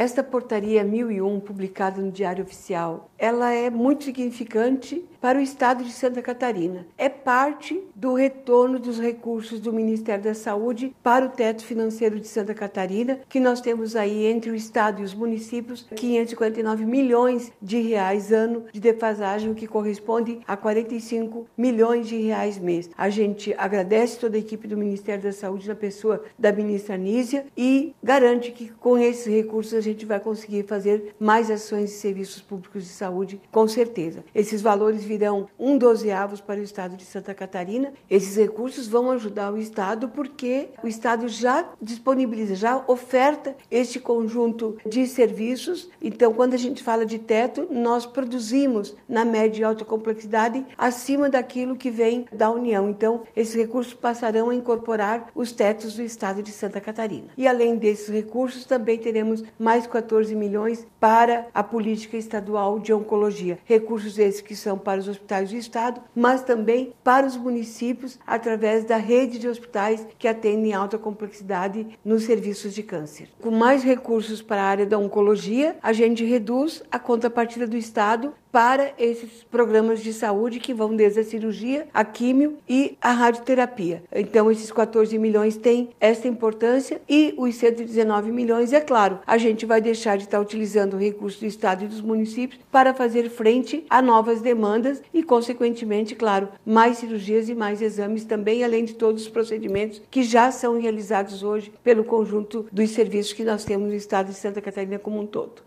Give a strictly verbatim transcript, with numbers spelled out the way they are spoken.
Esta portaria mil e um, publicada no Diário Oficial, ela é muito significante para o estado de Santa Catarina. É parte do retorno dos recursos do Ministério da Saúde para o teto financeiro de Santa Catarina, que nós temos aí entre o estado e os municípios quinhentos e quarenta e nove milhões de reais ano de defasagem, o que corresponde a quarenta e cinco milhões de reais mês. A gente agradece toda a equipe do Ministério da Saúde na pessoa da ministra Nízia e garante que com esses recursos a gente vai conseguir fazer mais ações e serviços públicos de saúde, com certeza. Esses valores virão um dozeavos para o estado de Santa Catarina. Esses recursos vão ajudar o estado porque o estado já disponibiliza, já oferta este conjunto de serviços. Então, quando a gente fala de teto, nós produzimos na média e alta complexidade acima daquilo que vem da União. Então, esses recursos passarão a incorporar os tetos do estado de Santa Catarina. E além desses recursos, também teremos mais quatorze milhões para a política estadual de oncologia. Recursos esses que são para os hospitais do estado, mas também para os municípios através da rede de hospitais que atendem alta complexidade nos serviços de câncer. Com mais recursos para a área da oncologia, a gente reduz a contrapartida do estado para esses programas de saúde que vão desde a cirurgia, a químio e a radioterapia. Então, esses quatorze milhões têm essa importância e os cento e dezenove milhões, é claro, a gente vai deixar de estar utilizando o recurso do estado e dos municípios para fazer frente a novas demandas e, consequentemente, claro, mais cirurgias e mais exames também, além de todos os procedimentos que já são realizados hoje pelo conjunto dos serviços que nós temos no estado de Santa Catarina como um todo.